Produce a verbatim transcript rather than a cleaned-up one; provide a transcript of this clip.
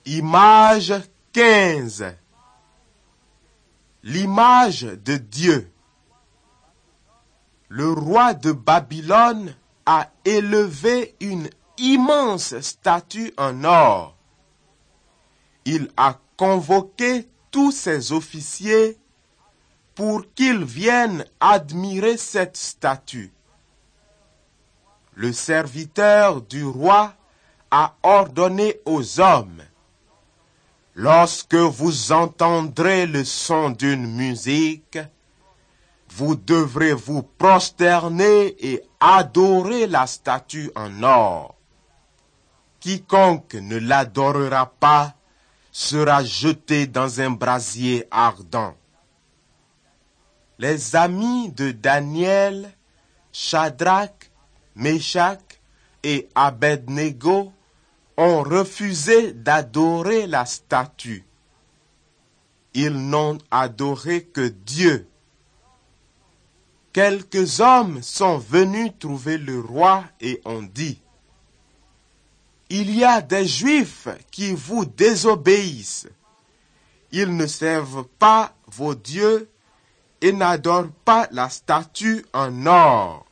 Image quinze. L'image de Dieu. Le roi de Babylone a élevé une immense statue en or. Il a convoqué tous ses officiers pour qu'ils viennent admirer cette statue. Le serviteur du roi a ordonné aux hommes: lorsque vous entendrez le son d'une musique, vous devrez vous prosterner et adorer la statue en or. Quiconque ne l'adorera pas sera jeté dans un brasier ardent. Les amis de Daniel, Shadrach, Meshach et Abednego ont refusé d'adorer la statue. Ils n'ont adoré que Dieu. Quelques hommes sont venus trouver le roi et ont dit: il y a des Juifs qui vous désobéissent. Ils ne servent pas vos dieux et n'adorent pas la statue en or.